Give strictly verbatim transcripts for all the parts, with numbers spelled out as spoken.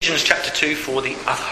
Ephesians chapter two for the other.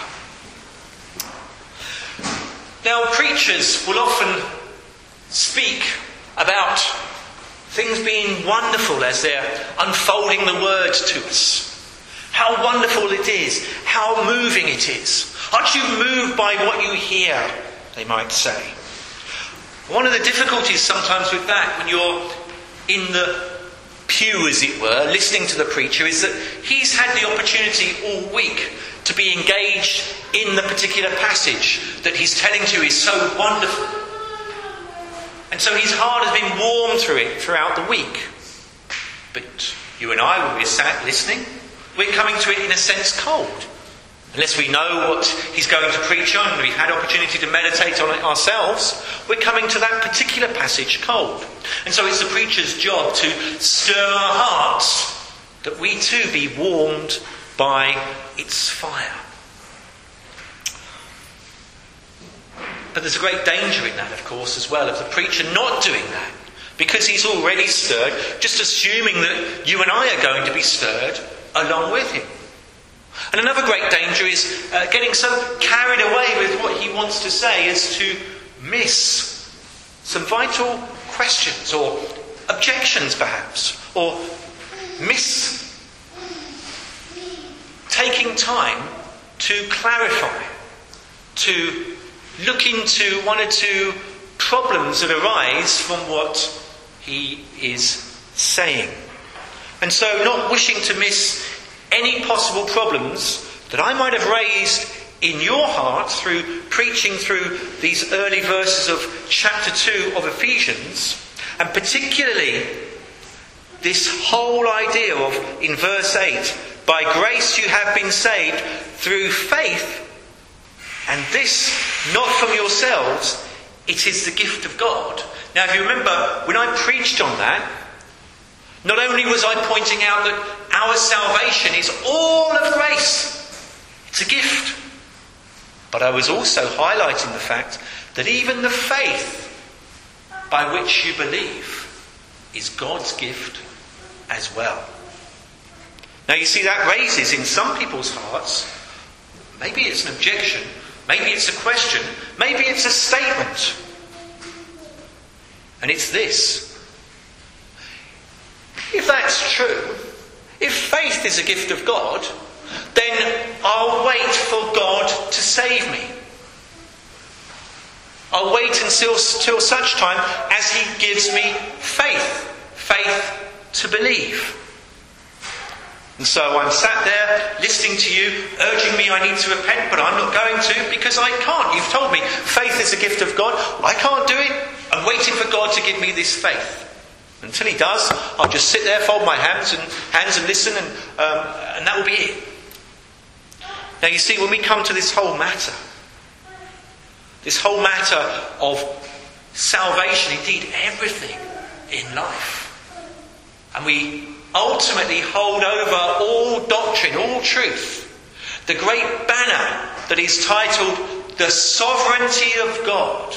Now, preachers will often speak about things being wonderful as they're unfolding the word to us. How wonderful it is, how moving it is. Aren't you moved by what you hear, they might say. One of the difficulties sometimes with that, when you're in the pew, as it were, listening to the preacher, is that he's had the opportunity all week to be engaged in the particular passage that he's telling to you is so wonderful. And so his heart has been warmed through it throughout the week. But you and I, when we're sat listening, we're coming to it in a sense cold. Unless we know what he's going to preach on and we've had opportunity to meditate on it ourselves, we're coming to that particular passage cold. And so it's the preacher's job to stir our hearts, that we too be warmed by its fire. But there's a great danger in that, of course, as well, of the preacher not doing that, because he's already stirred, just assuming that you and I are going to be stirred along with him. And another great danger is uh, getting so carried away with what he wants to say as to miss some vital questions or objections perhaps, or miss taking time to clarify, to look into one or two problems that arise from what he is saying. And so not wishing to miss any possible problems that I might have raised in your heart through preaching through these early verses of chapter two of Ephesians, and particularly this whole idea of, in verse eight, by grace you have been saved through faith, and this not from yourselves, it is the gift of God. Now, if you remember, when I preached on that, not only was I pointing out that our salvation is all of grace, it's a gift, but I was also highlighting the fact that even the faith by which you believe is God's gift as well. Now you see, that raises in some people's hearts, maybe it's an objection, maybe it's a question, maybe it's a statement. And it's this: if that's true, if faith is a gift of God, then I'll wait for God to save me. I'll wait until, until such time as he gives me faith, faith to believe. And so I'm sat there listening to you, urging me I need to repent, but I'm not going to because I can't. You've told me faith is a gift of God. I can't do it. I'm waiting for God to give me this faith. Until he does, I'll just sit there, fold my hands and hands and listen, and um, and that will be it. Now you see, when we come to this whole matter, this whole matter of salvation, indeed everything in life, and we ultimately hold over all doctrine, all truth, the great banner that is titled the sovereignty of God.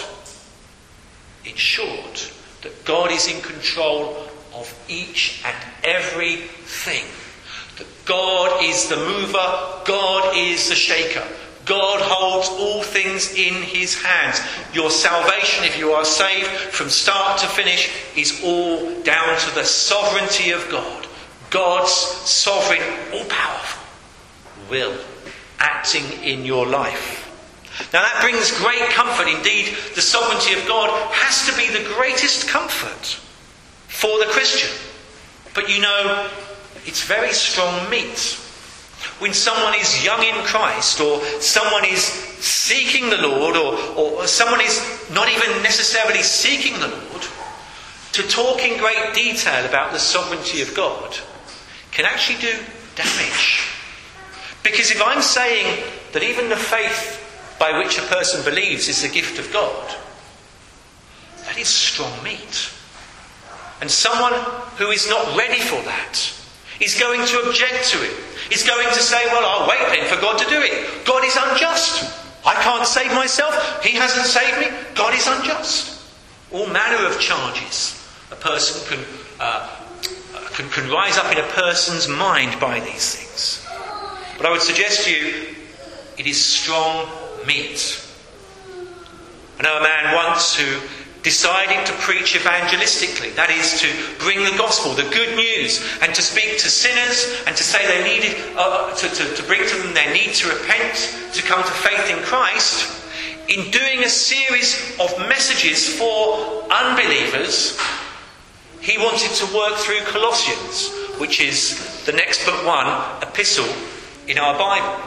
In short, that God is in control of each and every thing. That God is the mover, God is the shaker. God holds all things in his hands. Your salvation, if you are saved from start to finish, is all down to the sovereignty of God. God's sovereign, all-powerful will acting in your life. Now that brings great comfort. Indeed, the sovereignty of God has to be the greatest comfort for the Christian. But you know, it's very strong meat. When someone is young in Christ, or someone is seeking the Lord, or, or someone is not even necessarily seeking the Lord, to talk in great detail about the sovereignty of God can actually do damage. Because if I'm saying that even the faith by which a person believes is the gift of God, that is strong meat. And someone who is not ready for that is going to object to it. Is going to say, well, I'll wait then for God to do it. God is unjust. I can't save myself. He hasn't saved me. God is unjust. All manner of charges a person can, uh, can, can rise up in a person's mind by these things. But I would suggest to you, it is strong meat. I know a man once who decided to preach evangelistically, that is, to bring the gospel, the good news, and to speak to sinners and to say they needed, uh, to, to, to bring to them their need to repent, to come to faith in Christ. In doing a series of messages for unbelievers, he wanted to work through Colossians, which is the next but one epistle in our Bible.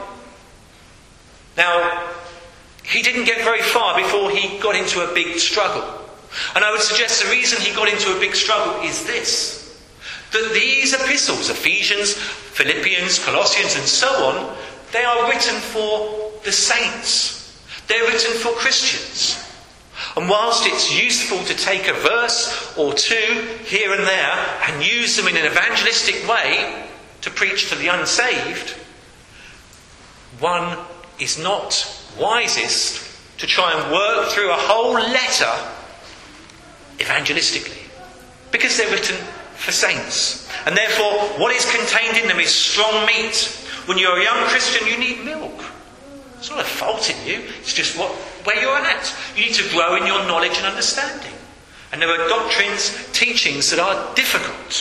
Now, he didn't get very far before he got into a big struggle. And I would suggest the reason he got into a big struggle is this: that these epistles, Ephesians, Philippians, Colossians and so on, they are written for the saints. They're written for Christians. And whilst it's useful to take a verse or two here and there and use them in an evangelistic way to preach to the unsaved, one is not wisest to try and work through a whole letter evangelistically, because they're written for saints. And therefore, what is contained in them is strong meat. When you're a young Christian, you need milk. It's not a fault in you, it's just what where you're at. You need to grow in your knowledge and understanding. And there are doctrines, teachings that are difficult.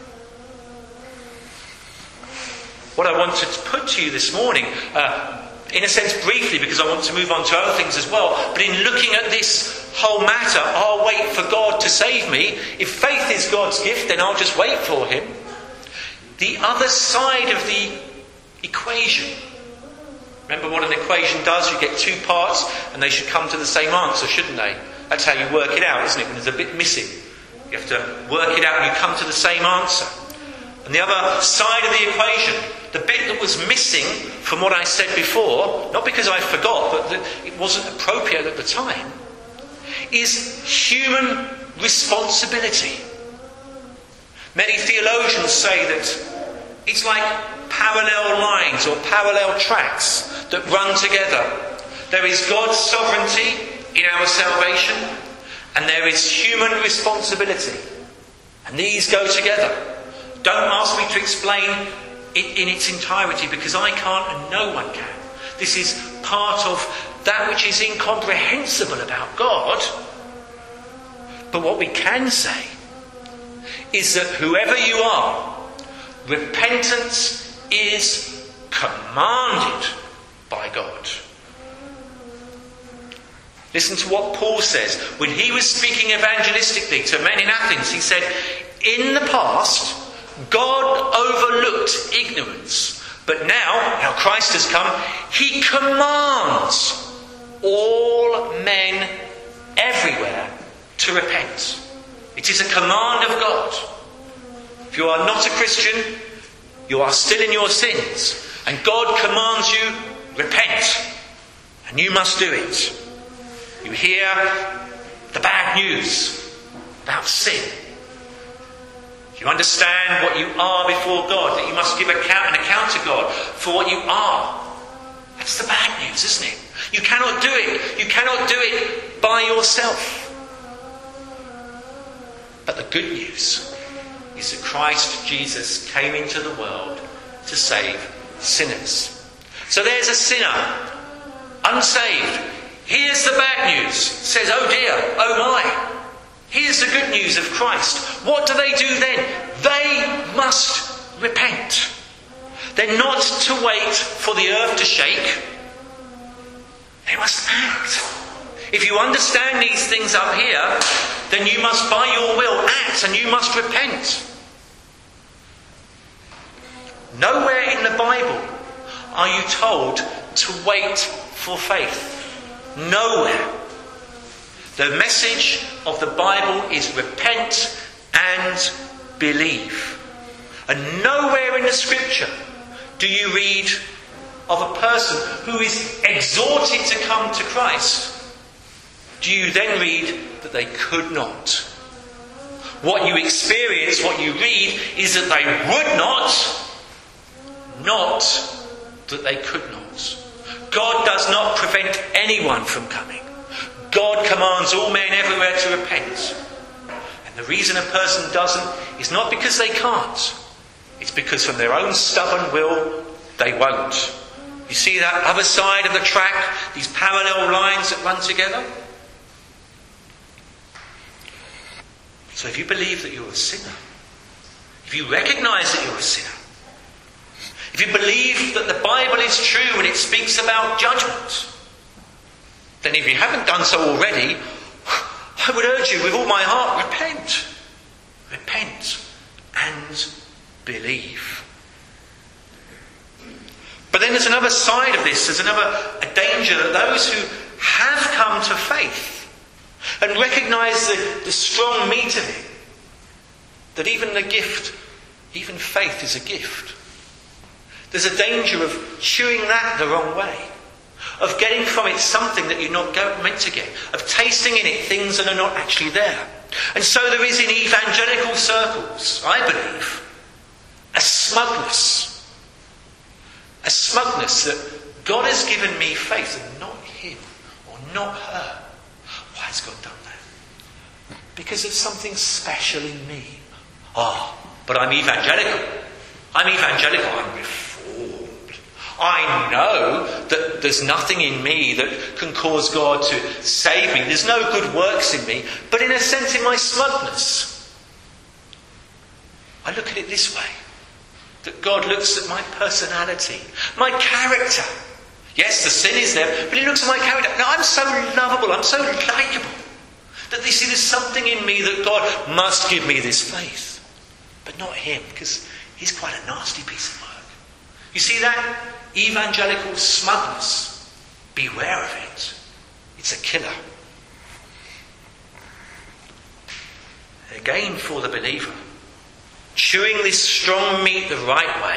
What I want to put to you this morning, uh, in a sense briefly, because I want to move on to other things as well, but in looking at this whole matter, I'll wait for God to save me. If faith is God's gift, then I'll just wait for him. The other side of the equation. Remember what an equation does? You get two parts and they should come to the same answer, shouldn't they? That's how you work it out, isn't it? When there's a bit missing, you have to work it out and you come to the same answer. And the other side of the equation, the bit that was missing from what I said before, not because I forgot, but that it wasn't appropriate at the time, is human responsibility. Many theologians say that it's like parallel lines or parallel tracks that run together. There is God's sovereignty in our salvation, and there is human responsibility. And these go together. Don't ask me to explain it in its entirety, because I can't and no one can. This is part of that which is incomprehensible about God. But what we can say is that whoever you are, repentance is commanded by God. Listen to what Paul says. When he was speaking evangelistically to men in Athens, he said, in the past, God overlooked ignorance. But now, now Christ has come, he commands all men everywhere to repent. It is a command of God. If you are not a Christian, you are still in your sins. And God commands you, repent. And you must do it. You hear the bad news about sin. You understand what you are before God, that you must give account, an account to God for what you are. That's the bad news, isn't it? You cannot do it. You cannot do it by yourself. But the good news is that Christ Jesus came into the world to save sinners. So there's a sinner, unsaved. Here's the bad news. Says, oh dear, oh my. Here's the good news of Christ. What do they do then? They must repent. They're not to wait for the earth to shake. They must act. If you understand these things up here, then you must by your will act and you must repent. Nowhere in the Bible are you told to wait for faith. Nowhere. The message of the Bible is repent and believe. And nowhere in the Scripture do you read of a person who is exhorted to come to Christ. Do you then read that they could not? What you experience, what you read, is that they would not, not that they could not. God does not prevent anyone from coming. God commands all men everywhere to repent. And the reason a person doesn't is not because they can't. It's because from their own stubborn will, they won't. You see that other side of the track, these parallel lines that run together? So if you believe that you're a sinner, if you recognise that you're a sinner, if you believe that the Bible is true and it speaks about judgment, then if you haven't done so already, I would urge you with all my heart, repent. Repent and believe. But then there's another side of this. There's another a danger that those who have come to faith and recognise the, the strong meat of it, that even the gift, even faith is a gift. There's a danger of chewing that the wrong way, of getting from it something that you're not meant to get, of tasting in it things that are not actually there. And so there is in evangelical circles, I believe, a smugness. A smugness that God has given me faith and not him or not her. Why has God done that? Because of something special in me. Ah, oh, but I'm evangelical. I'm evangelical. I'm reformed. I know that there's nothing in me that can cause God to save me. There's no good works in me. But in a sense, in my smugness, I look at it this way. That God looks at my personality, my character. Yes, the sin is there, but he looks at my character. Now, I'm so lovable, I'm so likeable, that they see there's something in me that God must give me this faith. But not him, because he's quite a nasty piece of work. You see that? Evangelical smugness. Beware of it. It's a killer. Again, for the believer, chewing this strong meat the right way,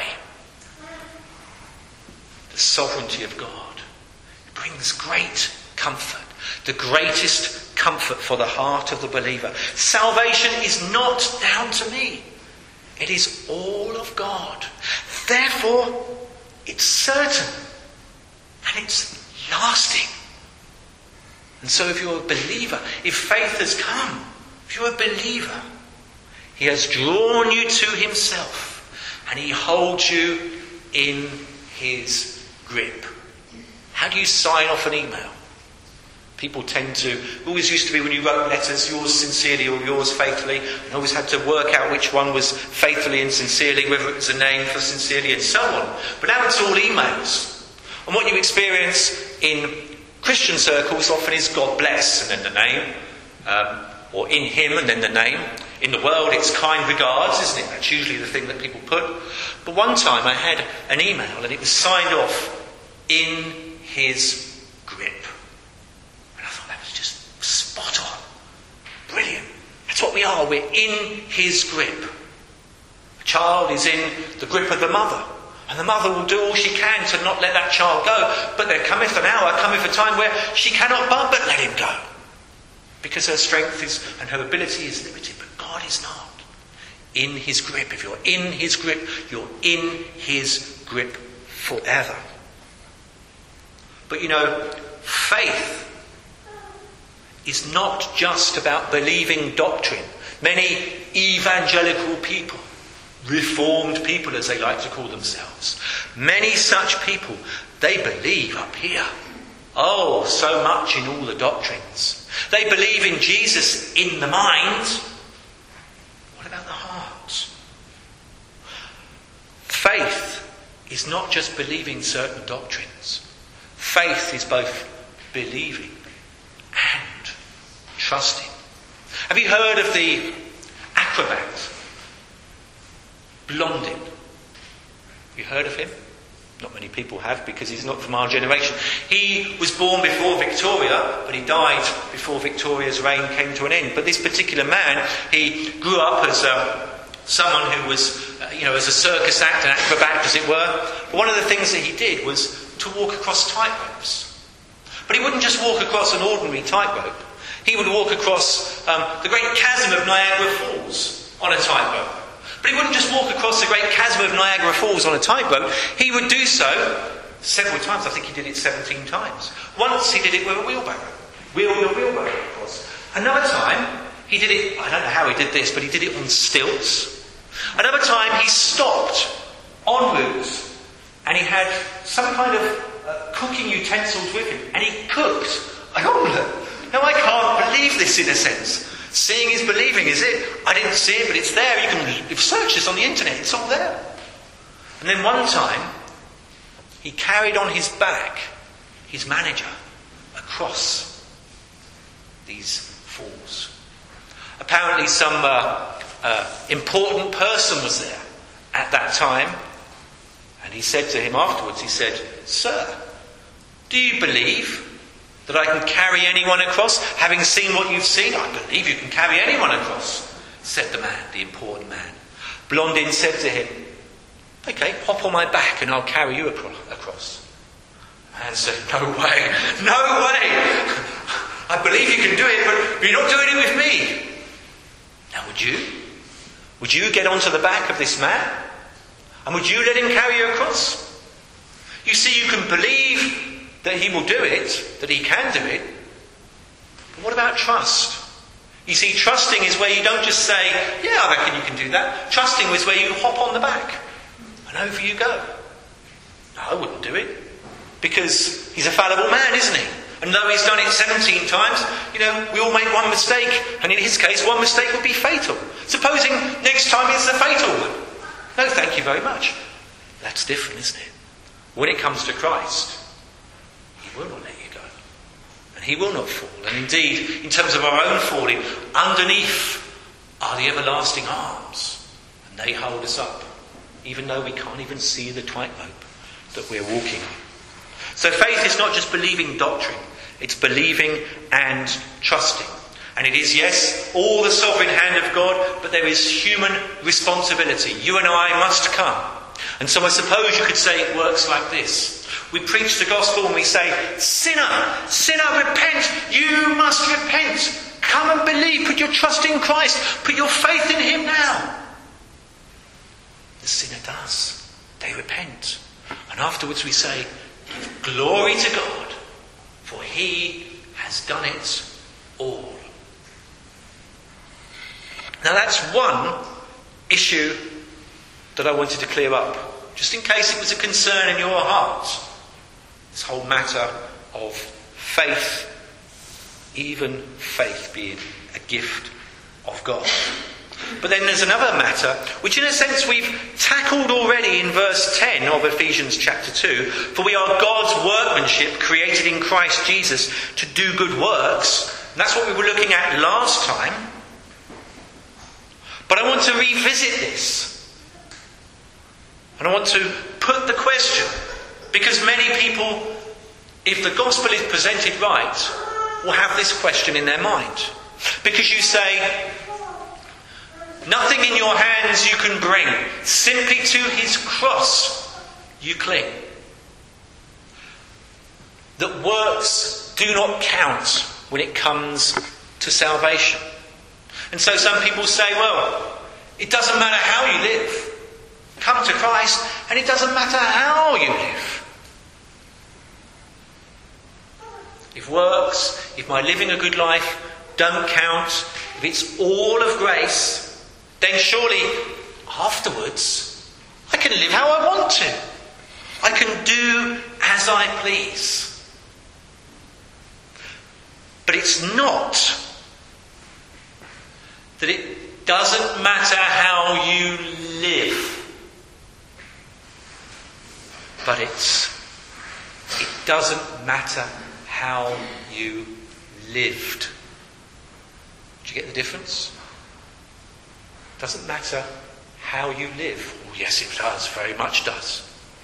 the sovereignty of God, it brings great comfort, the greatest comfort for the heart of the believer. Salvation is not down to me. It is all of God. Therefore, it's certain and it's lasting. And so if you're a believer, if faith has come, if you're a believer, he has drawn you to himself and he holds you in his grip. How do you sign off an email? People tend to, always used to be when you wrote letters, yours sincerely or yours faithfully, and always had to work out which one was faithfully and sincerely, whether it was a name for sincerely and so on. But now it's all emails. And what you experience in Christian circles often is God bless and then the name, um, or in him and then the name. In the world it's kind regards, isn't it? That's usually the thing that people put. But one time I had an email and it was signed off in his grip. And I thought that was just spot on. Brilliant. That's what we are. We're in his grip. A child is in the grip of the mother. And the mother will do all she can to not let that child go. But there cometh an hour, cometh a time where she cannot but, but let him go. Because her strength is and her ability is limited. But God is not. In his grip. If you're in his grip, you're in his grip forever. But you know, faith is not just about believing doctrine. Many evangelical people, reformed people as they like to call themselves, many such people, they believe up here. Oh, so much in all the doctrines. They believe in Jesus in the mind. What about the heart? Faith is not just believing certain doctrines. Faith is both believing and trusting. Have you heard of the acrobat Blondin? Have you heard of him? Not many people have, because he's not from our generation. He was born before Victoria, but he died before Victoria's reign came to an end. But this particular man, he grew up as um, someone who was, uh, you know, as a circus act, an acrobat, as it were. But one of the things that he did was to walk across tightropes. But he wouldn't just walk across an ordinary tightrope. He would walk across um, the great chasm of Niagara Falls on a tightrope. But he wouldn't just walk across the great chasm of Niagara Falls on a tightrope. He would do so several times. I think he did it seventeen times. Once he did it with a wheelbarrow. Wheeled a wheelbarrow across. Another time he did it, I don't know how he did this, but he did it on stilts. Another time he stopped en route and he had some kind of uh, cooking utensils with him, and he cooked an omelette. Now I can't believe this in a sense. Seeing is believing, is it? I didn't see it, but it's there. You can search this on the internet. It's all there. And then one time, he carried on his back his manager across these falls. Apparently some uh, uh, important person was there at that time, and he said to him afterwards, he said, "Sir, do you believe that I can carry anyone across? Having seen what you've seen, I believe you can carry anyone across," said the man, the important man. Blondin said to him, "Okay, hop on my back and I'll carry you across." The man said, "No way, no way. I believe you can do it, but you're not doing it with me." Now would you? Would you get onto the back of this man? And would you let him carry you across? You see, you can believe that he will do it, that he can do it. But what about trust? You see, trusting is where you don't just say, "Yeah, I reckon you can do that." Trusting is where you hop on the back and over you go. No, I wouldn't do it. Because he's a fallible man, isn't he? And though he's done it seventeen times, you know, we all make one mistake. And in his case, one mistake would be fatal. Supposing next time it's a fatal one. No, thank you very much. That's different, isn't it? When it comes to Christ, he will not let you go. And he will not fall. And indeed, in terms of our own falling, underneath are the everlasting arms. And they hold us up, even though we can't even see the tightrope that we're walking on. So faith is not just believing doctrine, it's believing and trusting. And it is, yes, all the sovereign hand of God, but there is human responsibility. You and I must come. And so I suppose you could say it works like this. We preach the gospel and we say, "Sinner, sinner, repent. You must repent. Come and believe. Put your trust in Christ. Put your faith in him now." The sinner does. They repent. And afterwards we say, "Give glory to God, for he has done it all." Now that's one issue that I wanted to clear up, just in case it was a concern in your heart. This whole matter of faith, even faith being a gift of God. But then there's another matter, which in a sense we've tackled already in verse ten of Ephesians chapter two. "For we are God's workmanship, created in Christ Jesus to do good works." And that's what we were looking at last time. But I want to revisit this. And I want to put the question, because many people, if the gospel is presented right, will have this question in their mind. Because you say, nothing in your hands you can bring, simply to his cross you cling. That works do not count when it comes to salvation. And so some people say, well, it doesn't matter how you live. Come to Christ and it doesn't matter how you live. If works, if my living a good life don't count, if it's all of grace, then surely afterwards I can live how I want to. I can do as I please. But it's not that it doesn't matter how you live, but it's it doesn't matter how you lived. Do you get the difference? It doesn't matter how you live. Oh, yes, it does, very much does.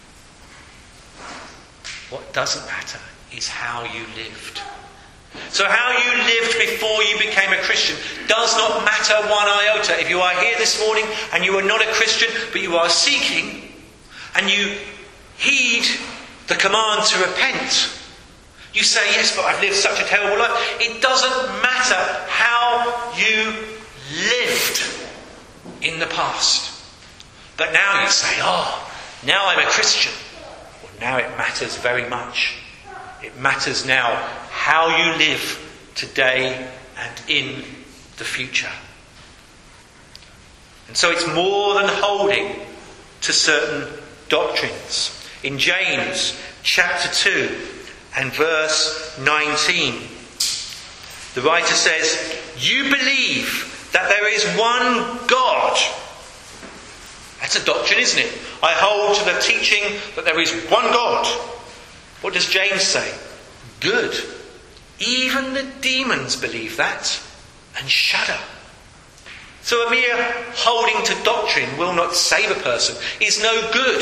What doesn't matter is how you lived. So how you lived before you became a Christian does not matter one iota. If you are here this morning and you are not a Christian, but you are seeking, and you heed the command to repent, you say, yes, but I've lived such a terrible life. It doesn't matter how you lived in the past. But now you say, oh, now I'm a Christian. Well, now it matters very much. It matters now how you live today and in the future. And so it's more than holding to certain doctrines. In James chapter two and verse nineteen, the writer says, "You believe that there is one God." That's a doctrine, isn't it? I hold to the teaching that there is one God. What does James say? Good. Even the demons believe that and shudder. So a mere holding to doctrine will not save a person, is no good.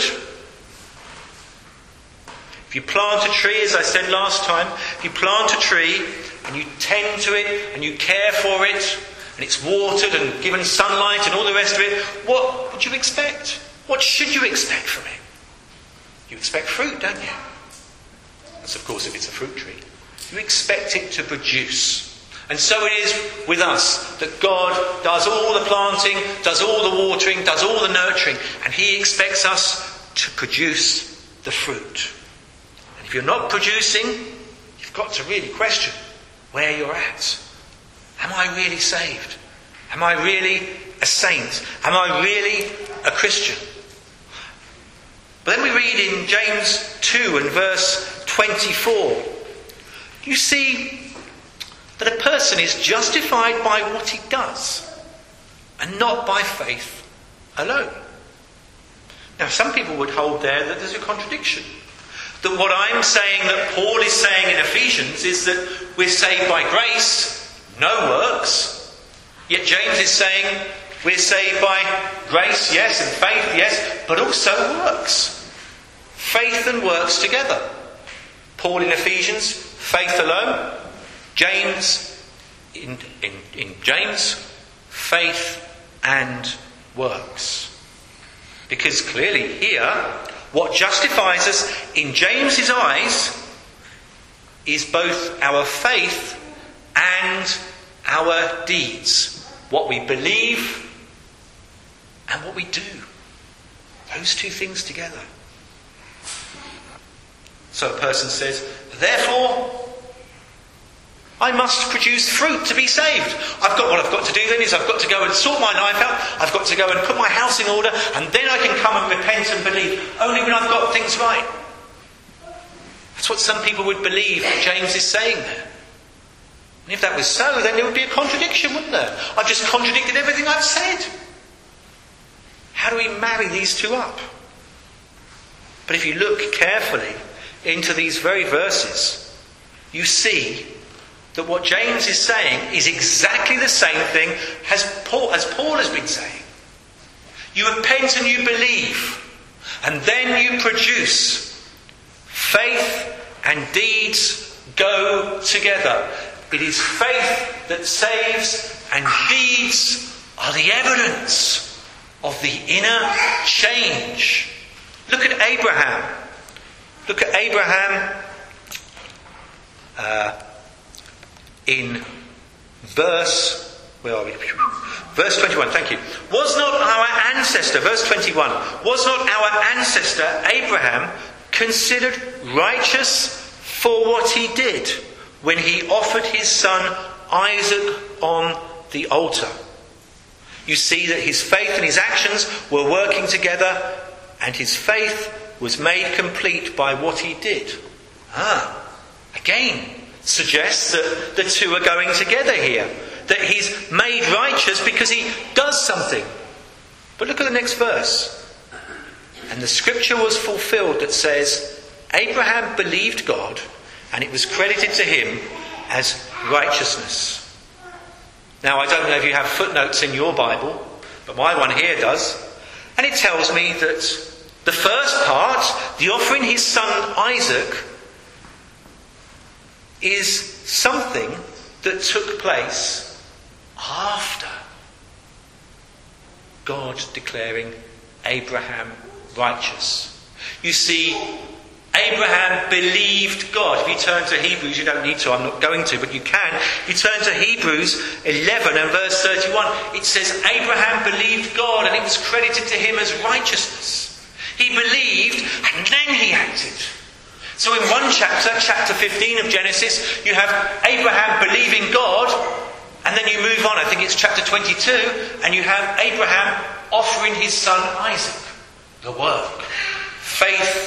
If you plant a tree, as I said last time, if you plant a tree and you tend to it and you care for it and it's watered and given sunlight and all the rest of it, what would you expect? What should you expect from it? You expect fruit, don't you? That's of course if it's a fruit tree. You expect it to produce. And so it is with us, that God does all the planting, does all the watering, does all the nurturing, and he expects us to produce the fruit. And if you're not producing, you've got to really question where you're at. Am I really saved? Am I really a saint? Am I really a Christian? But then we read in James two and verse twenty-four, you see that a person is justified by what he does and not by faith alone. Now, some people would hold there that there's a contradiction. That what I'm saying, that Paul is saying in Ephesians, is that we're saved by grace, no works. Yet James is saying we're saved by grace, yes, and faith, yes, but also works. Faith and works together. Paul in Ephesians, faith alone. James, in, in, in James, faith and works. Because clearly here, what justifies us in James's eyes is both our faith and our deeds. What we believe and what we do. Those two things together. So a person says, therefore, I must produce fruit to be saved. I've got what I've got to do then is I've got to go and sort my life out. I've got to go and put my house in order, and then I can come and repent and believe. Only when I've got things right. That's what some people would believe that James is saying there. And if that was so, then there would be a contradiction, wouldn't there? I've just contradicted everything I've said. How do we marry these two up? But if you look carefully into these very verses, you see that what James is saying is exactly the same thing as Paul, as Paul has been saying. You repent and you believe, and then you produce. Faith and deeds go together. It is faith that saves, and deeds are the evidence of the inner change. Look at Abraham. Look at Abraham uh, in verse, where are we? Verse twenty-one, thank you. Was not our ancestor, verse twenty-one, was not our ancestor Abraham considered righteous for what he did when he offered his son Isaac on the altar? You see that his faith and his actions were working together, and his faith was made complete by what he did. Ah, again, suggests that the two are going together here. That he's made righteous because he does something. But look at the next verse. And the scripture was fulfilled that says, Abraham believed God, and it was credited to him as righteousness. Now, I don't know if you have footnotes in your Bible, but my one here does. And it tells me that the first part, the offering his son Isaac, is something that took place after God declaring Abraham righteous. You see, Abraham believed God. If you turn to Hebrews, you don't need to, I'm not going to, but you can. You turn to Hebrews eleven and verse thirty-one. It says, Abraham believed God, and it was credited to him as righteousness. He believed, and then he acted. So in one chapter, chapter fifteen of Genesis, you have Abraham believing God, and then you move on, I think it's chapter twenty-two, and you have Abraham offering his son Isaac. The work. Faith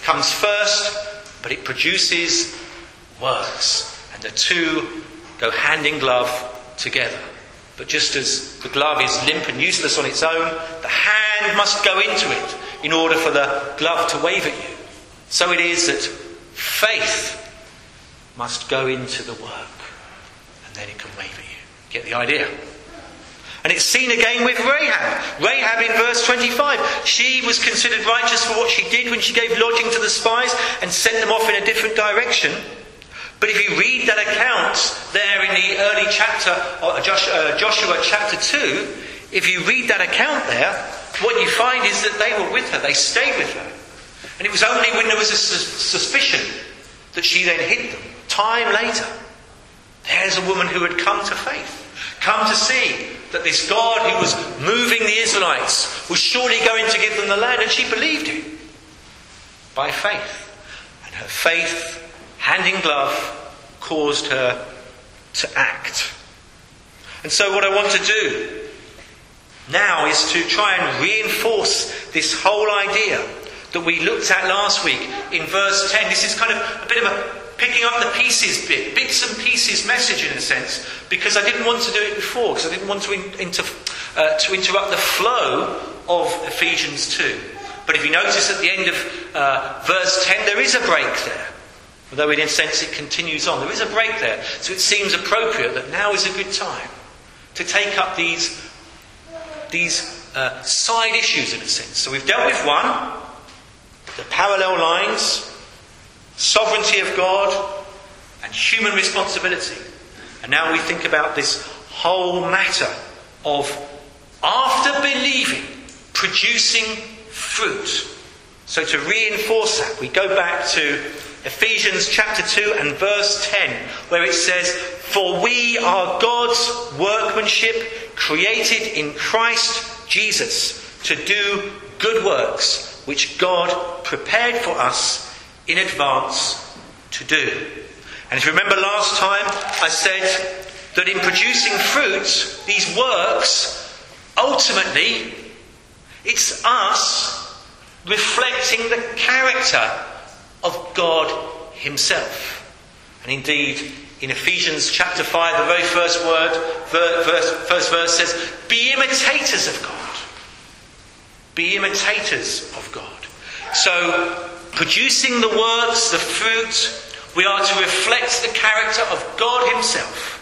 comes first, but it produces works. And the two go hand in glove together. But just as the glove is limp and useless on its own, the hand must go into it in order for the glove to wave at you. So it is that faith must go into the work, and then it can wave at you. Get the idea? And it's seen again with Rahab. Rahab in verse twenty-five. She was considered righteous for what she did when she gave lodging to the spies and sent them off in a different direction. But if you read that account there in the early chapter, uh, Joshua chapter two, if you read that account there, what you find is that they were with her, they stayed with her. And it was only when there was a suspicion that she then hid them. Time later, there's a woman who had come to faith, come to see that this God who was moving the Israelites was surely going to give them the land, and she believed him by faith. And her faith, hand in glove, caused her to act. And so what I want to do now is to try and reinforce this whole idea that we looked at last week in verse ten. This is kind of a bit of a picking up the pieces bit, bits and pieces message in a sense, because I didn't want to do it before, because I didn't want to, in, inter, uh, to interrupt the flow of Ephesians two. But if you notice at the end of uh, verse ten, there is a break there. Although in a sense it continues on. There is a break there. So it seems appropriate that now is a good time to take up these, these uh, side issues in a sense. So we've dealt with one, the parallel lines, sovereignty of God, and human responsibility. And now we think about this whole matter of, after believing, producing fruit. So to reinforce that, we go back to Ephesians chapter two and verse ten, where it says, "For we are God's workmanship, created in Christ Jesus, to do good works, which God prepared for us in advance to do." And if you remember last time, I said that in producing fruit, these works, ultimately, it's us reflecting the character of God himself. And indeed, in Ephesians chapter five, the very first word, verse, first verse says, "Be imitators of God." Be imitators of God. So, producing the works, the fruit, we are to reflect the character of God himself.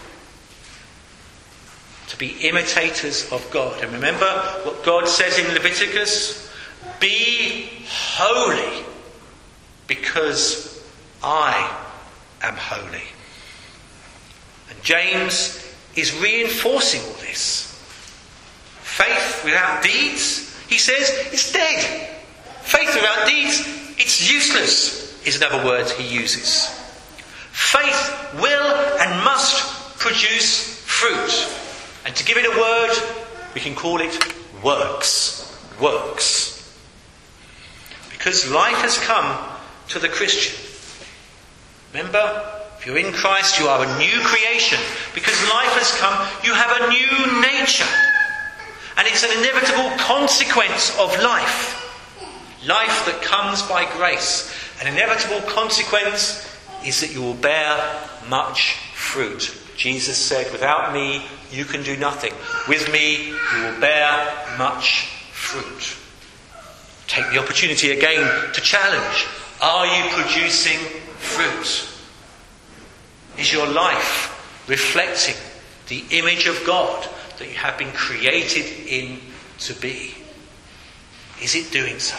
To be imitators of God. And remember what God says in Leviticus? "Be holy, because I am holy." And James is reinforcing all this. Faith without deeds, he says, is dead. Faith without deeds, it's useless, is another word he uses. Faith will and must produce fruit. And to give it a word, we can call it works. Works. Because life has come to the Christian. Remember, if you're in Christ, you are a new creation. Because life has come, you have a new nature. And it's an inevitable consequence of life. Life that comes by grace. An inevitable consequence is that you will bear much fruit. Jesus said, "Without me, you can do nothing. With me, you will bear much fruit." Take the opportunity again to challenge. Are you producing fruit? Is your life reflecting the image of God that you have been created in to be? Is it doing so?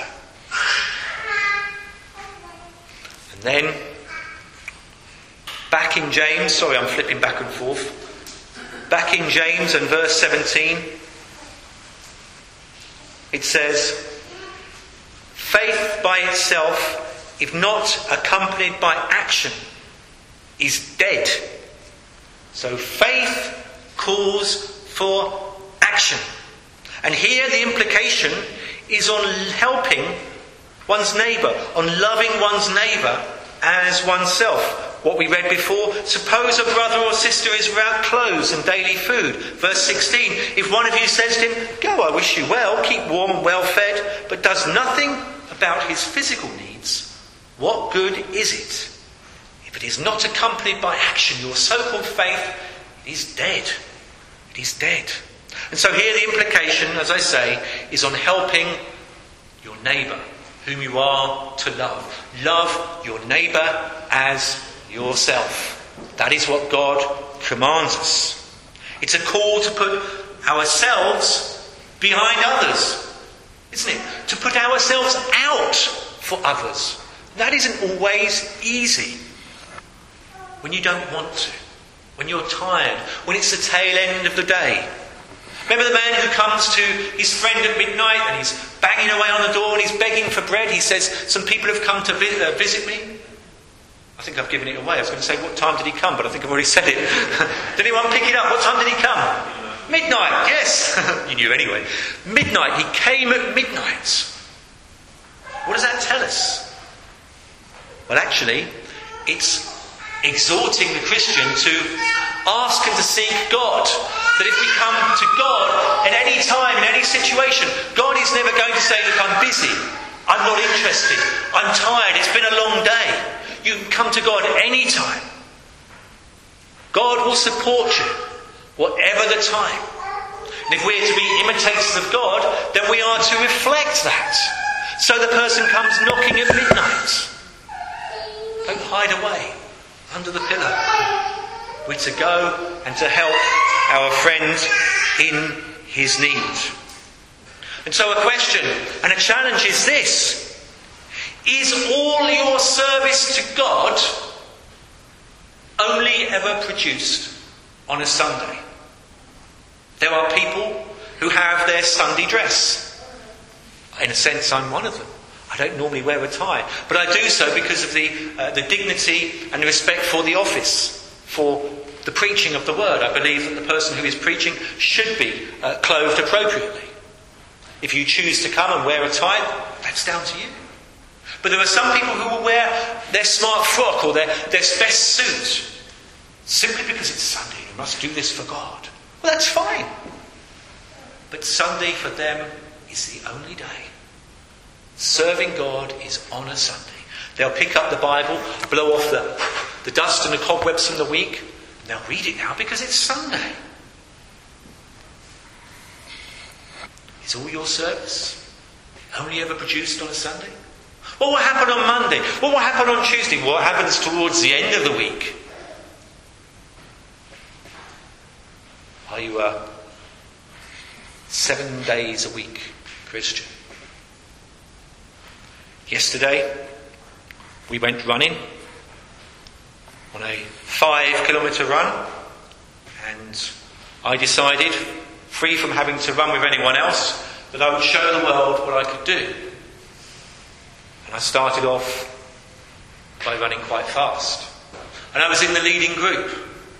And then, back in James, sorry I'm flipping back and forth. Back in James and verse seventeen, it says, "Faith by itself, if not accompanied by action, is dead." So faith calls for action. And here the implication is on helping one's neighbour, on loving one's neighbour as oneself. What we read before, suppose a brother or sister is without clothes and daily food. Verse sixteen, if one of you says to him, "Go, I wish you well, keep warm and well fed," but does nothing about his physical needs, What good is it if it is not accompanied by action? Your so-called faith is dead. It is dead. And so here the implication, as I say, is on helping your neighbour, whom you are to love. Love your neighbour as yourself. That is what God commands us. It's a call to put ourselves behind others, isn't it? To put ourselves out for others. That isn't always easy. When you don't want to, when you're tired, when it's the tail end of the day. Remember the man who comes to his friend at midnight and he's banging away on the door and he's begging for bread. He says, some people have come to vi- uh, visit me. I think I've given it away. I was going to say, what time did he come? But I think I've already said it. Did anyone pick it up? What time did he come? Midnight, yes. You knew anyway. Midnight. He came at midnight. What does that tell us? Well, actually, it's exhorting the Christian to ask and to seek God. That if we come to God at any time, in any situation, God is never going to say, look, I'm busy, I'm not interested, I'm tired, it's been a long day. You can come to God at any time. God will support you, whatever the time. And if we're to be imitators of God, then we are to reflect that. So the person comes knocking at midnight. Don't hide away under the pillow. We're to go and to help our friend in his need. And so a question and a challenge is this. Is all your service to God only ever produced on a Sunday? There are people who have their Sunday dress. In a sense, I'm one of them. I don't normally wear a tie, but I do so because of the uh, the dignity and the respect for the office, for the preaching of the word. I believe that the person who is preaching should be uh, clothed appropriately. If you choose to come and wear a tie, that's down to you. But there are some people who will wear their smart frock or their, their best suit simply because it's Sunday. You must do this for God. Well, that's fine. But Sunday for them is the only day. Serving God is on a Sunday. They'll pick up the Bible, blow off the, the dust and the cobwebs from the week, and they'll read it now because it's Sunday. Is all your service only ever produced on a Sunday? What will happen on Monday? What will happen on Tuesday? What happens towards the end of the week? Are you a seven days a week Christian? Yesterday, we went running on a five kilometre run, and I decided, free from having to run with anyone else, that I would show the world what I could do. And I started off by running quite fast. And I was in the leading group.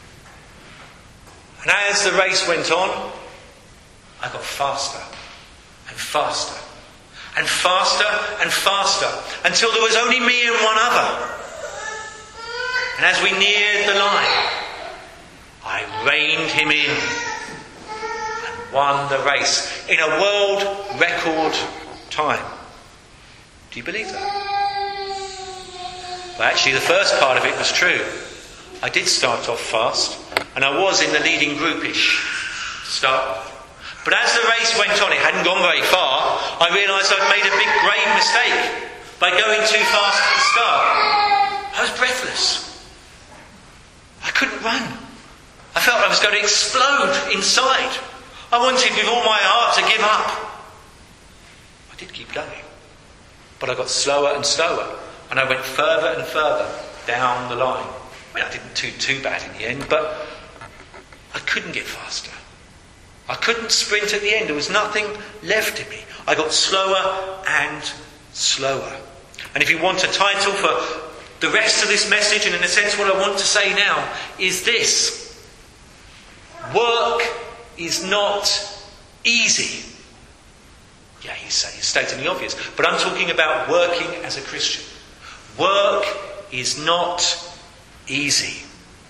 And as the race went on, I got faster and faster and faster and faster until there was only me and one other. And as we neared the line, I reined him in and won the race in a world record time. Do you believe that? Well, actually, the first part of it was true. I did start off fast, and I was in the leading groupish to start with. But as the race went on, it hadn't gone very far, I realised I'd made a big grave mistake by going too fast at the start. I was breathless. I couldn't run. I felt I was going to explode inside. I wanted with all my heart to give up. I did keep going. But I got slower and slower, and I went further and further down the line. I mean, I didn't do too bad in the end, but I couldn't get faster. I couldn't sprint at the end. There was nothing left in me. I got slower and slower. And if you want a title for the rest of this message, and in a sense what I want to say now, is this. Work is not easy. Yeah, you say, you're stating the obvious. But I'm talking about working as a Christian. Work is not easy.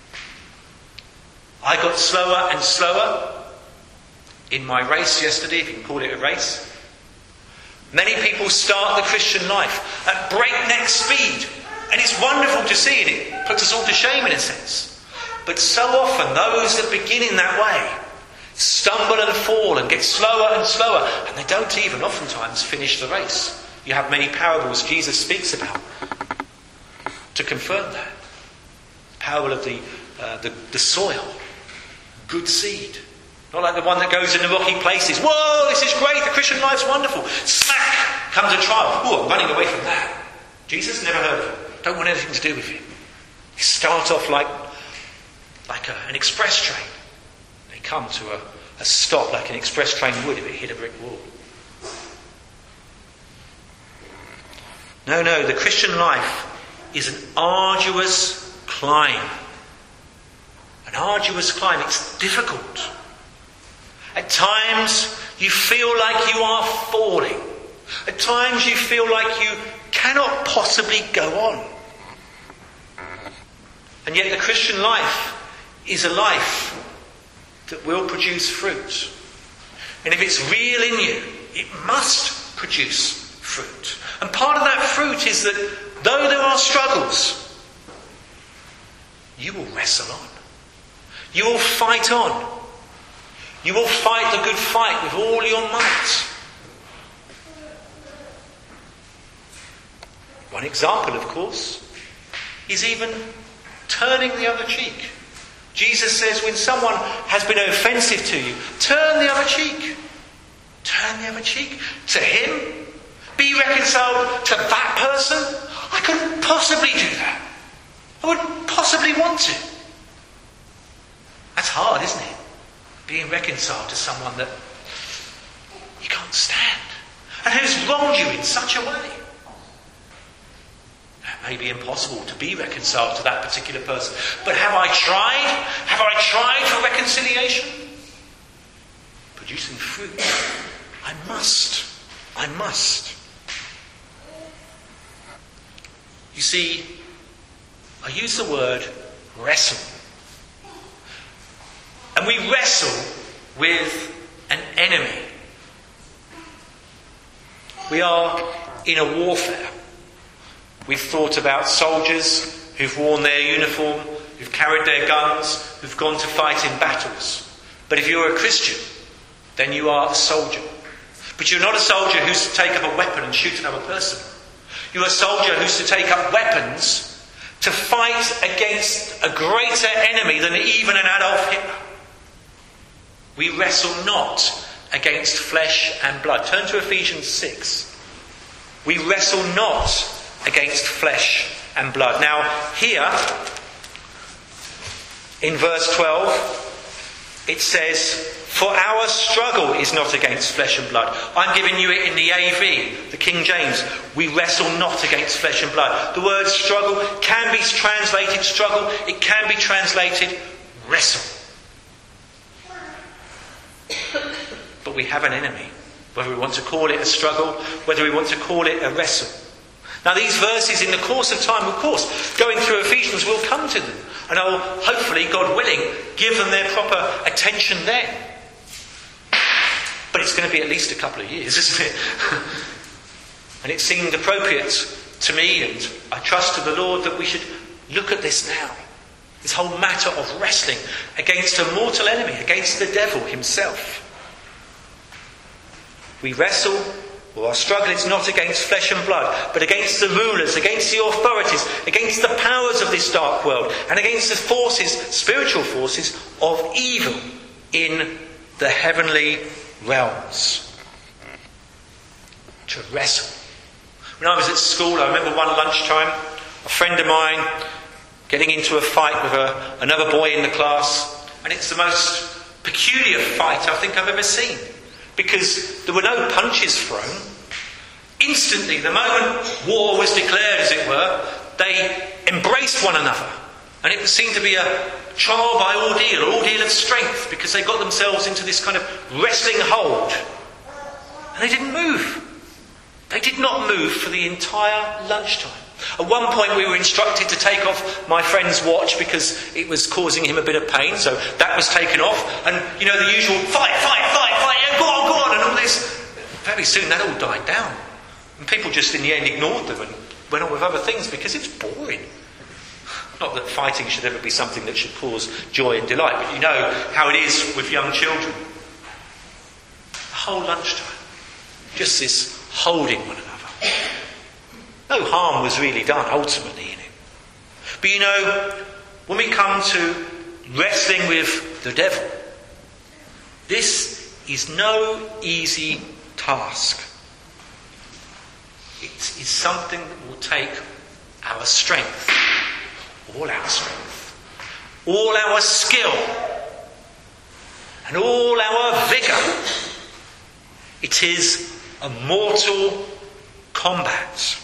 I got slower and slower in my race yesterday, if you can call it a race. Many people start the Christian life at breakneck speed, and it's wonderful to see, and it puts us all to shame in a sense. But so often those that begin in that way stumble and fall and get slower and slower, and they don't even oftentimes finish the race. You have many parables Jesus speaks about to confirm that. Parable of the, uh, the, the soil, good seed. Not like the one that goes in the rocky places. Whoa, this is great, the Christian life's wonderful. Smack comes a trial. Oh, I'm running away from that. Jesus, never heard of it. Don't want anything to do with it. They start off like, like a, an express train. They come to a, a stop like an express train would if it hit a brick wall. No, no, the Christian life is an arduous climb. An arduous climb. It's difficult. At times you feel like you are falling. At times you feel like you cannot possibly go on. And yet the Christian life is a life that will produce fruit. And if it's real in you, it must produce fruit. And part of that fruit is that though there are struggles, you will wrestle on. You will fight on. You will fight the good fight with all your might. One example, of course, is even turning the other cheek. Jesus says when someone has been offensive to you, turn the other cheek. Turn the other cheek to him. Be reconciled to that person. I couldn't possibly do that. I wouldn't possibly want to. That's hard, isn't it? Being reconciled to someone that you can't stand and who's wronged you in such a way. It may be impossible to be reconciled to that particular person, but have I tried? Have I tried for reconciliation? Producing fruit. I must. I must. You see, I use the word wrestle. And we wrestle with an enemy. We are in a warfare. We've thought about soldiers who've worn their uniform, who've carried their guns, who've gone to fight in battles. But if you're a Christian, then you are a soldier. But you're not a soldier who's to take up a weapon and shoot another person. You're a soldier who's to take up weapons to fight against a greater enemy than even an Adolf Hitler. We wrestle not against flesh and blood. Turn to Ephesians six. We wrestle not against flesh and blood. Now, here, in verse twelve, it says, for our struggle is not against flesh and blood. I'm giving you it in the A V, the King James. We wrestle not against flesh and blood. The word struggle can be translated struggle. It can be translated wrestle. But we have an enemy, whether we want to call it a struggle, whether we want to call it a wrestle. Now these verses in the course of time, of course, going through Ephesians, will come to them. And I will, hopefully, God willing, give them their proper attention then. But it's going to be at least a couple of years, isn't it? And it seemed appropriate to me, and I trust to the Lord, that we should look at this now. This whole matter of wrestling against a mortal enemy, against the devil himself. We wrestle, or our struggle is not against flesh and blood, but against the rulers, against the authorities, against the powers of this dark world, and against the forces, spiritual forces, of evil in the heavenly realms. To wrestle. When I was at school, I remember one lunchtime, a friend of mine getting into a fight with a, another boy in the class, and it's the most peculiar fight I think I've ever seen. Because there were no punches thrown. Instantly, the moment war was declared, as it were, they embraced one another. And it seemed to be a trial by ordeal, an ordeal of strength, because they got themselves into this kind of wrestling hold. And they didn't move. They did not move for the entire lunchtime. At one point we were instructed to take off my friend's watch because it was causing him a bit of pain, so that was taken off. And, you know, the usual fight, fight, fight, fight, yeah, go on, go on, and all this. very soon that all died down. And people just in the end ignored them and went on with other things because it's boring. Not that fighting should ever be something that should cause joy and delight, but you know how it is with young children. The whole lunchtime, just this holding one another. No harm was really done ultimately in it. But you know, when we come to wrestling with the devil, this is no easy task. It is something that will take our strength, all our strength, all our skill, and all our vigour. It is a mortal combat.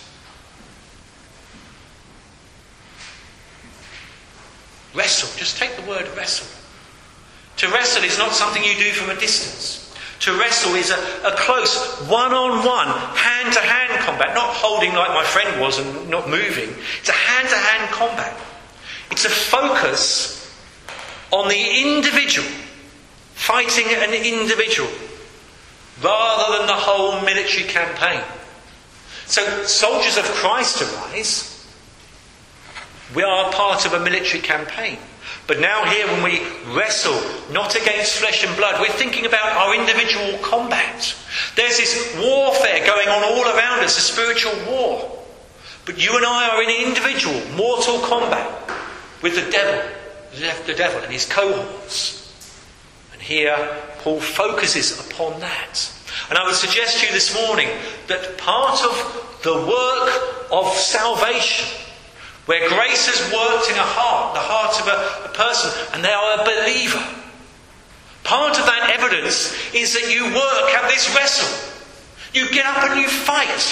Wrestle, just take the word wrestle. To wrestle is not something you do from a distance. To wrestle is a, a close, one-on-one, hand-to-hand combat, not holding like my friend was and not moving. It's a hand-to-hand combat. It's a focus on the individual, fighting an individual, rather than the whole military campaign. So, soldiers of Christ arise. We are part of a military campaign. But now here when we wrestle, not against flesh and blood, we're thinking about our individual combat. There's this warfare going on all around us, a spiritual war. But you and I are in individual, mortal combat with the devil, the devil and his cohorts. And here Paul focuses upon that. And I would suggest to you this morning that part of the work of salvation, where grace has worked in a heart, the heart of a, a person, and they are a believer. Part of that evidence is that you work at this wrestle. You get up and you fight.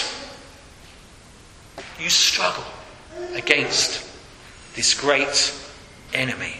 You struggle against this great enemy.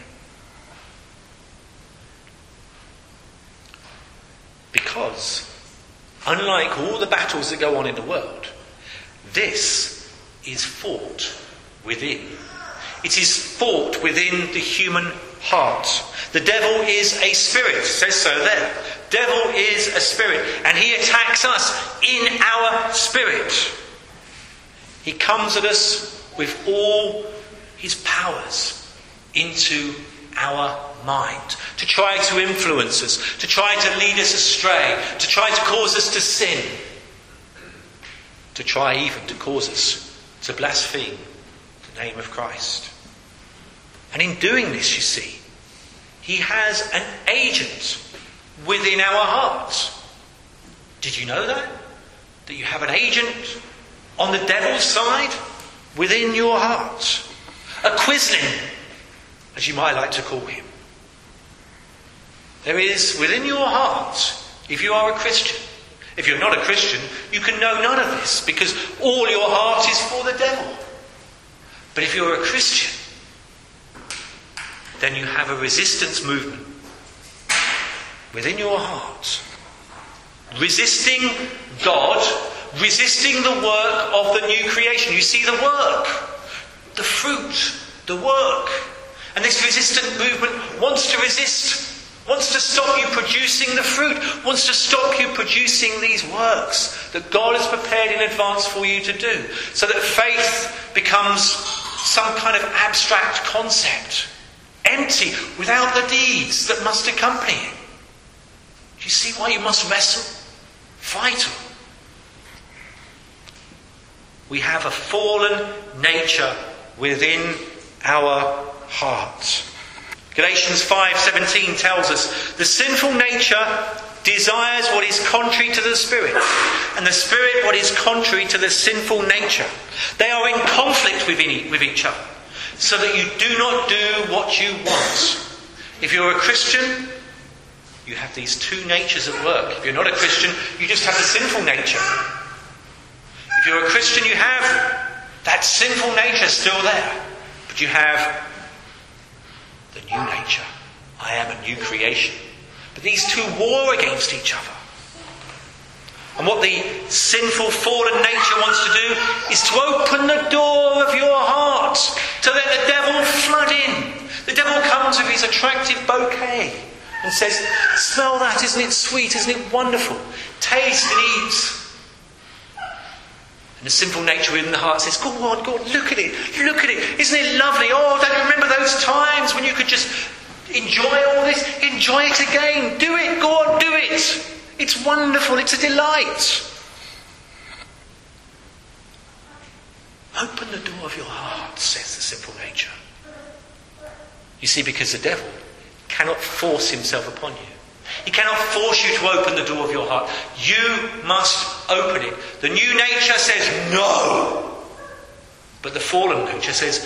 Because, unlike all the battles that go on in the world, this is fought within. It is fought within the human heart. The devil is a spirit, it says so there. Devil is a spirit, and he attacks us in our spirit. He comes at us with all his powers into our mind, to try to influence us, to try to lead us astray, to try to cause us to sin, to try even to cause us to blaspheme the name of Christ. And in doing this, you see, he has an agent within our hearts. Did you know that? That you have an agent on the devil's side within your heart. A Quislin, as you might like to call him. There is within your heart, if you are a Christian. If you're not a Christian, you can know none of this, because all your heart is for the devil. But if you're a Christian, then you have a resistance movement within your heart, resisting God, resisting the work of the new creation. You see the work, the fruit, the work. And this resistant movement wants to resist, wants to stop you producing the fruit, wants to stop you producing these works that God has prepared in advance for you to do, so that faith becomes some kind of abstract concept, empty, without the deeds that must accompany it. Do you see why you must wrestle? Vital. We have a fallen nature within our heart. Galatians five seventeen tells us, the sinful nature desires what is contrary to the Spirit, and the Spirit what is contrary to the sinful nature. They are in conflict with each other, so that you do not do what you want. If you're a Christian, you have these two natures at work. If you're not a Christian, you just have the sinful nature. If you're a Christian, you have that sinful nature still there, but you have the new nature. I am a new creation. But these two war against each other. And what the sinful fallen nature wants to do is to open the door of your heart to let the devil flood in. The devil comes with his attractive bouquet and says, smell that, isn't it sweet, isn't it wonderful? taste and eat. And the sinful nature within the heart says, go on, go on, look at it, look at it. Isn't it lovely? Oh, don't you remember those times when you could just enjoy all this? Enjoy it again. Do it, go on, do it. It's wonderful, it's a delight. Open the door of your heart, says the sinful nature. You see, because the devil cannot force himself upon you. He cannot force you to open the door of your heart. You must open it. The new nature says no. But the fallen nature says,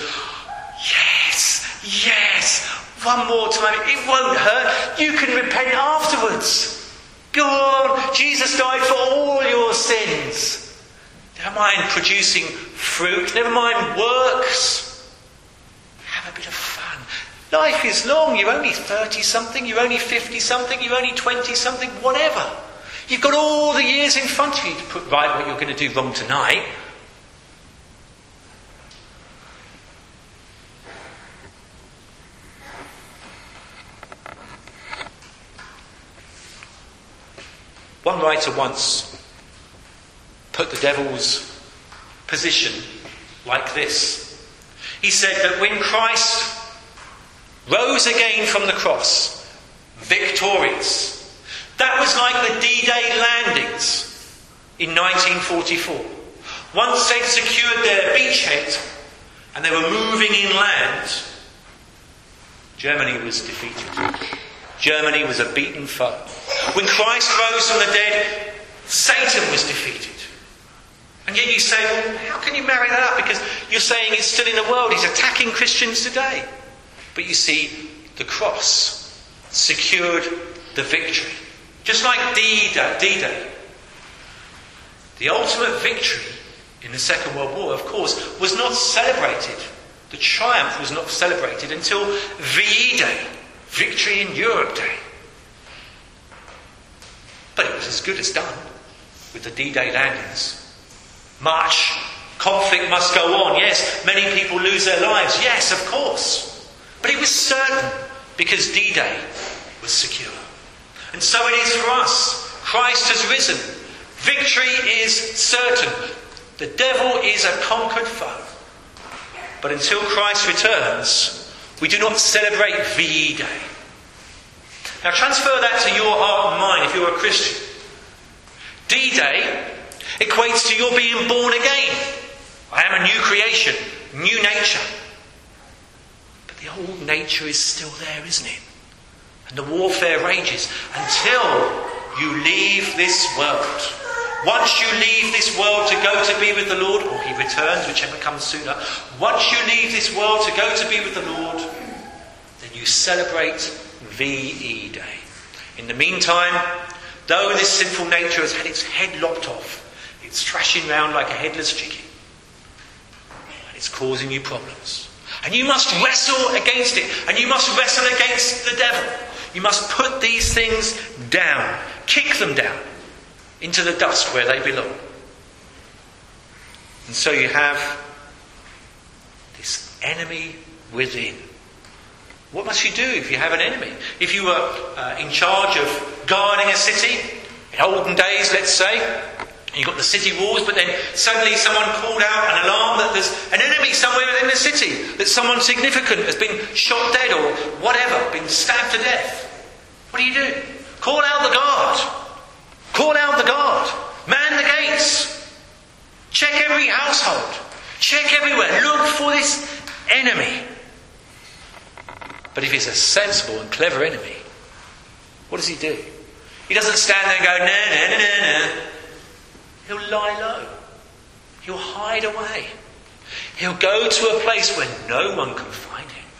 yes, yes, one more time. It won't hurt. You can repent afterwards. Go on. Jesus died for all your sins. Never mind producing fruit. Never mind works. Have a bit of fun. Life is long. You're only thirty-something. You're only fifty-something. You're only twenty-something. Whatever. You've got all the years in front of you to put right what you're going to do wrong tonight. One writer once put the devil's position like this. He said that when Christ rose again from the cross, victorious, that was like the D-Day landings in nineteen forty-four. Once they'd secured their beachhead and they were moving inland, Germany was defeated. Germany was a beaten foe. When Christ rose from the dead, Satan was defeated. And yet you say, well, how can you marry that up? Because you're saying he's still in the world. He's attacking Christians today. But you see, the cross secured the victory. Just like D-Day. D-Day. The ultimate victory in the Second World War, of course, was not celebrated. The triumph was not celebrated until V E Day. Victory in Europe Day. But it was as good as done with the D-Day landings. Much conflict must go on. Yes, many people lose their lives. Yes, of course. But it was certain because D-Day was secure. And so it is for us. Christ has risen. Victory is certain. The devil is a conquered foe. But until Christ returns, we do not celebrate V E Day. Now transfer that to your heart and mind if you're a Christian. D-Day equates to your being born again. I am a new creation, new nature. But the old nature is still there, isn't it? And the warfare rages until you leave this world. Once you leave this world to go to be with the Lord, or he returns, whichever comes sooner. Once you leave this world to go to be with the Lord, then you celebrate V E Day. In the meantime, though this sinful nature has had its head lopped off, it's thrashing round like a headless chicken. And it's causing you problems. And you must wrestle against it. And you must wrestle against the devil. You must put these things down. Kick them down into the dust where they belong. And so you have this enemy within. What must you do if you have an enemy? If you were uh, in charge of guarding a city, in olden days, let's say, you've got the city walls, but then suddenly someone called out an alarm that there's an enemy somewhere within the city, that someone significant has been shot dead or whatever, been stabbed to death. What do you do? Call out the guard. Call out the guard. Man the gates. Check every household. Check everywhere. Look for this enemy. But if he's a sensible and clever enemy, what does he do? He doesn't stand there and go, nah, nah, nah, nah, nah. He'll lie low. He'll hide away. He'll go to a place where no one can find him.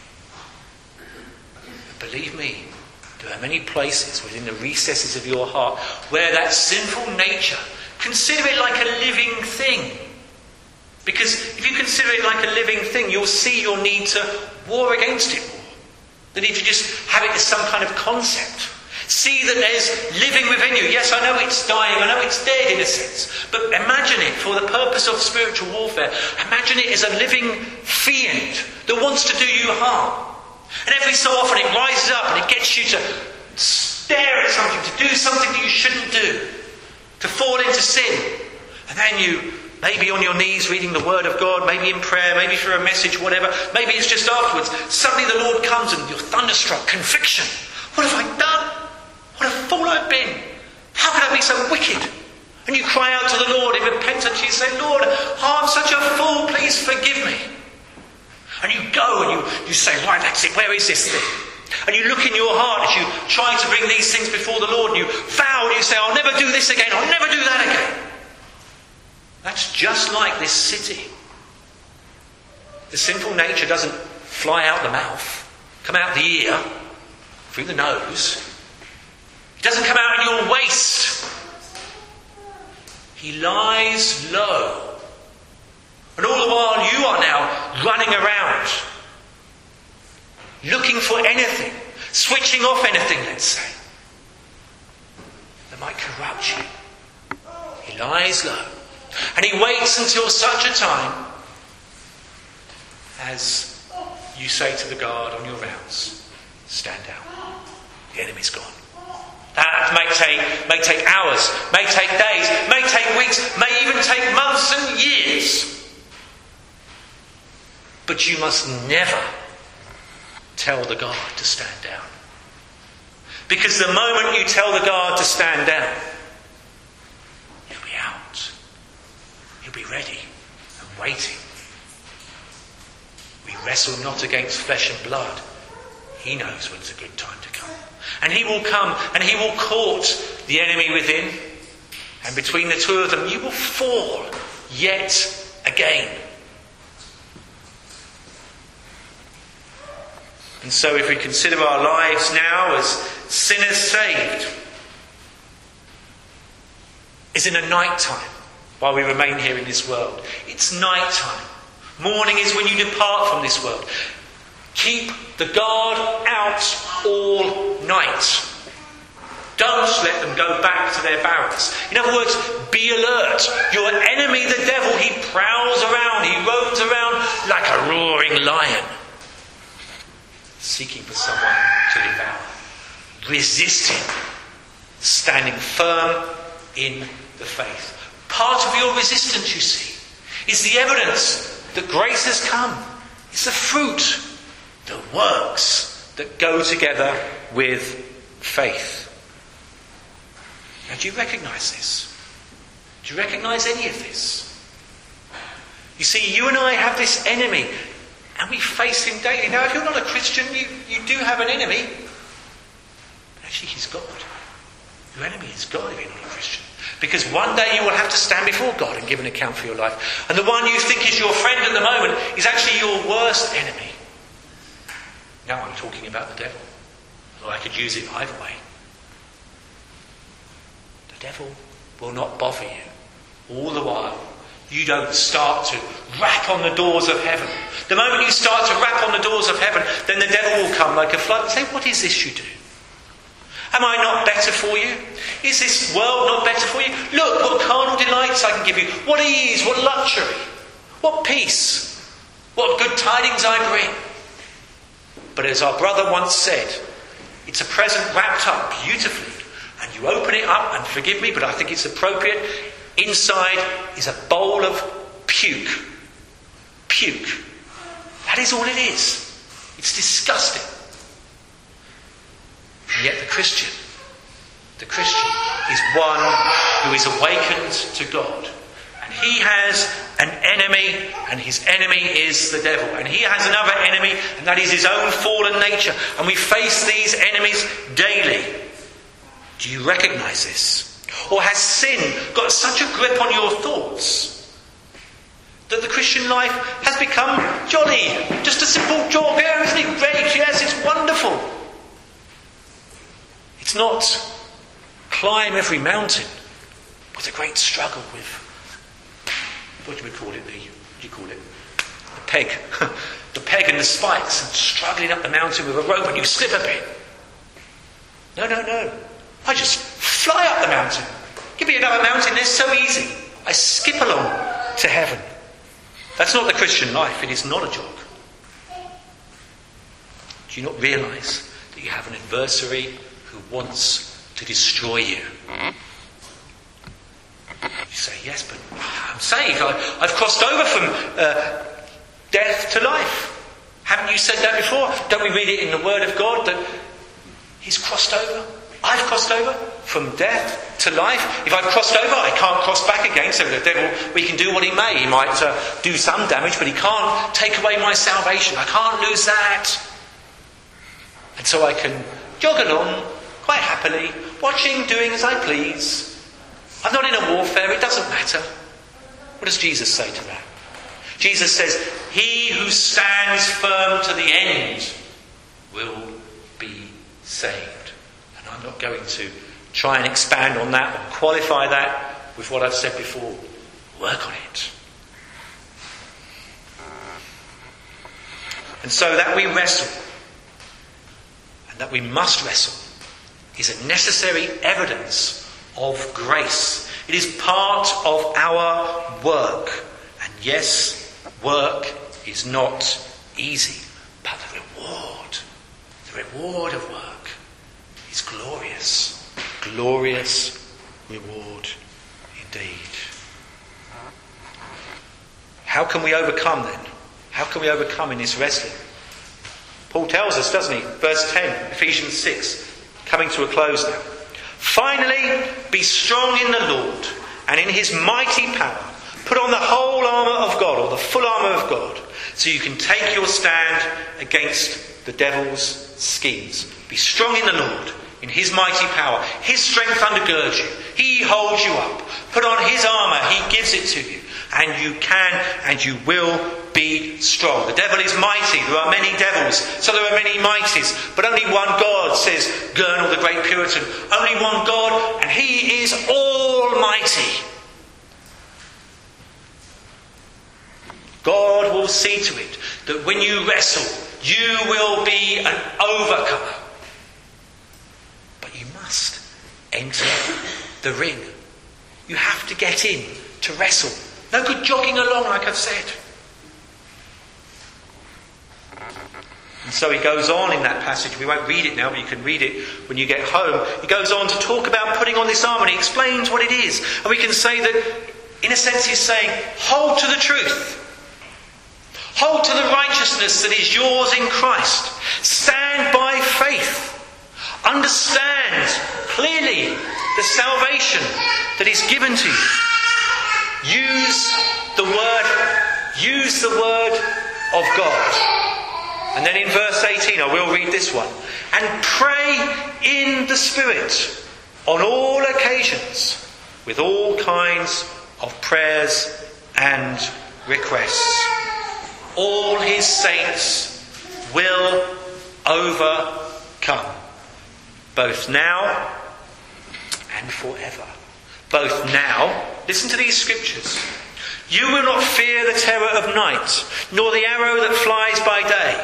But believe me, there are many places within the recesses of your heart where that sinful nature, consider it like a living thing. Because if you consider it like a living thing, you'll see your need to war against it more than if you just have it as some kind of concept. See that there's living within you. Yes, I know it's dying, I know it's dead in a sense. But imagine it for the purpose of spiritual warfare. Imagine it as a living fiend that wants to do you harm. And every so often it rises up and it gets you to stare at something, to do something that you shouldn't do. to fall into sin. And then you, maybe on your knees reading the Word of God, maybe in prayer, maybe for a message, whatever, maybe it's just afterwards, suddenly the Lord comes and you're thunderstruck, conviction. What have I done? What a fool I've been. How could I be so wicked? And you cry out to the Lord in repentance. You say, Lord, oh, I'm such a fool, please forgive me. And you go and you, you say, right, that's it, where is this thing? And you look in your heart as you try to bring these things before the Lord, and you vow and you say, I'll never do this again, I'll never do that again. That's just like this city. The sinful nature doesn't fly out the mouth, come out the ear, through the nose. It doesn't come out in your waist. He lies low. And all the while you are now running around, looking for anything, switching off anything, let's say, that might corrupt you. He lies low. And he waits until such a time as you say to the guard on your rounds, stand down. The enemy's gone. That may take, may take hours, may take days, may take weeks, may even take months and years. But you must never tell the guard to stand down. Because the moment you tell the guard to stand down, he'll be out. He'll be ready and waiting. We wrestle not against flesh and blood. He knows when it's a good time to come. And he will come and he will court the enemy within. And between the two of them, you will fall yet again. And so if we consider our lives now as sinners saved, is in a night time while we remain here in this world. It's night time. Morning is when you depart from this world. Keep the guard out all night. Don't let them go back to their barracks. In other words, be alert. Your enemy, the devil, he prowls around, he roams around like a roaring lion, seeking for someone to devour. Resist him, standing firm in the faith. Part of your resistance, you see, is the evidence that grace has come. It's the fruit, the works that go together with faith. Now, do you recognise this? Do you recognise any of this? You see, you and I have this enemy, and we face him daily. Now, if you're not a Christian, you, you do have an enemy. But actually, he's God. Your enemy is God if you're not a Christian. Because one day you will have to stand before God and give an account for your life. And the one you think is your friend at the moment is actually your worst enemy. Now I'm talking about the devil. Well, I could use it either way. The devil will not bother you all the while you don't start to rap on the doors of heaven. The moment you start to rap on the doors of heaven, then the devil will come like a flood and say, what is this you do? Am I not better for you? Is this world not better for you? Look, what carnal delights I can give you. What ease, what luxury, what peace, what good tidings I bring. But as our brother once said, it's a present wrapped up beautifully. And you open it up, and forgive me, but I think it's appropriate. Inside is a bowl of puke. Puke. That is all it is. It's disgusting. And yet the Christian, the Christian is one who is awakened to God. And he has an enemy, and his enemy is the devil. And he has another enemy, and that is his own fallen nature. And we face these enemies daily. Do you recognise this? Or has sin got such a grip on your thoughts that the Christian life has become jolly? Just a simple jog, yeah, isn't it great? Yes, it's wonderful. It's not climb every mountain with a great struggle with, what do we call it? The, what do you call it? The peg. The peg and the spikes, and struggling up the mountain with a rope and you slip a bit. No, no, no. I just fly up the mountain. Give me another mountain, it's so easy. I skip along to heaven. That's not the Christian life. It is not a jog. Do you not realise that you have an adversary who wants to destroy you? say, yes, but I'm saved. I, I've crossed over from uh, death to life. Haven't you said that before? Don't we read it in the Word of God that he's crossed over? I've crossed over from death to life. If I've crossed over, I can't cross back again. So the devil, we can do what he may. He might uh, do some damage, but he can't take away my salvation. I can't lose that. And so I can jog along quite happily, watching, doing as I please. I'm not in a warfare. It doesn't matter. What does Jesus say to that? Jesus says, he who stands firm to the end will be saved. And I'm not going to try and expand on that or qualify that with what I've said before. Work on it. And so that we wrestle, and that we must wrestle, is a necessary evidence of grace. It is part of our work. And yes, work is not easy, but the reward, the reward of work is glorious. Glorious reward indeed. How can we overcome then? How can we overcome in this wrestling? Paul tells us, doesn't he? Verse ten, Ephesians six, coming to a close now. Finally, be strong in the Lord and in his mighty power. Put on the whole armour of God, or the full armour of God, so you can take your stand against the devil's schemes. Be strong in the Lord, in his mighty power. His strength undergirds you. He holds you up. Put on his armour. He gives it to you. And you can and you will be strong. The devil is mighty. There are many devils, so there are many mighties. But only one God, says Gurnall, the great Puritan. Only one God, and he is almighty. God will see to it that when you wrestle, you will be an overcomer. But you must enter the ring. You have to get in to wrestle. No good jogging along, like I've said. And so he goes on in that passage. We won't read it now, but you can read it when you get home. He goes on to talk about putting on this armour, and he explains what it is. And we can say that, in a sense, he's saying, hold to the truth. Hold to the righteousness that is yours in Christ. Stand by faith. Understand clearly the salvation that is given to you. Use the word, use the word of God. And then in verse eighteen, I will read this one. And pray in the Spirit on all occasions with all kinds of prayers and requests. All his saints will overcome, both now and forever. Both now, listen to these scriptures. You will not fear the terror of night, nor the arrow that flies by day.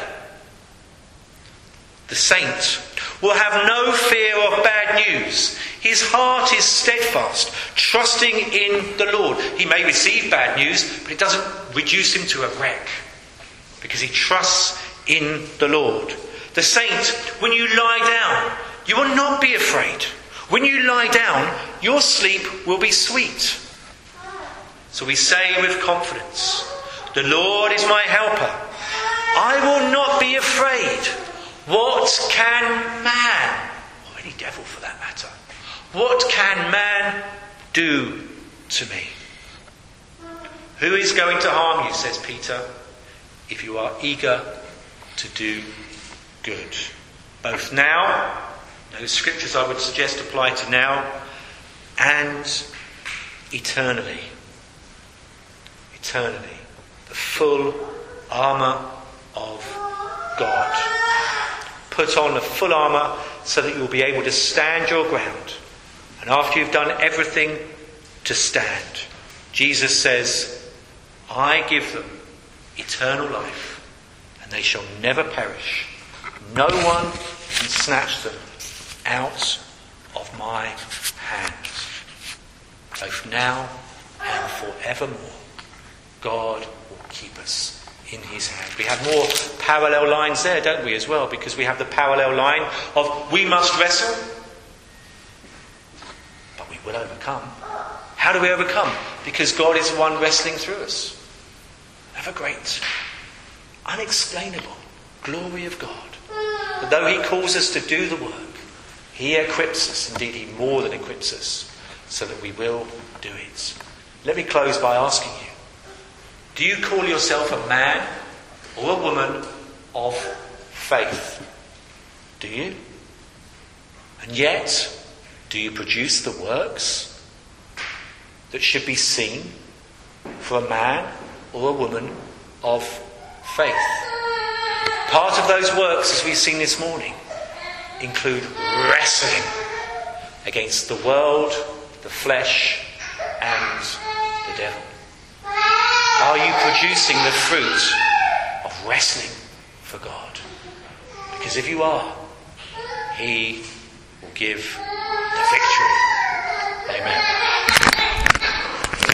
The saint will have no fear of bad news. His heart is steadfast, trusting in the Lord. He may receive bad news, but it doesn't reduce him to a wreck, because he trusts in the Lord. The saint, when you lie down, you will not be afraid. When you lie down, your sleep will be sweet. So we say with confidence, the Lord is my helper. I will not be afraid. What can man, or any devil for that matter, what can man do to me? Who is going to harm you, says Peter, if you are eager to do good? Both now, those scriptures I would suggest apply to now, and eternally. Eternally. The full armour of God. Put on the full armour so that you'll be able to stand your ground. And after you've done everything, to stand. Jesus says, I give them eternal life, and they shall never perish. No one can snatch them out of my hands. Both now and forevermore, God will keep us in his hand. We have more parallel lines there, don't we, as well? Because we have the parallel line of we must wrestle, but we will overcome. How do we overcome? Because God is the one wrestling through us. Have a great, unexplainable glory of God. But though he calls us to do the work, he equips us, indeed he more than equips us, so that we will do it. Let me close by asking you, do you call yourself a man or a woman of faith? Do you? And yet, do you produce the works that should be seen for a man or a woman of faith? Part of those works, as we've seen this morning, include wrestling against the world, the flesh, and the devil. Are you producing the fruit of wrestling for God? Because if you are, he will give the victory. Amen.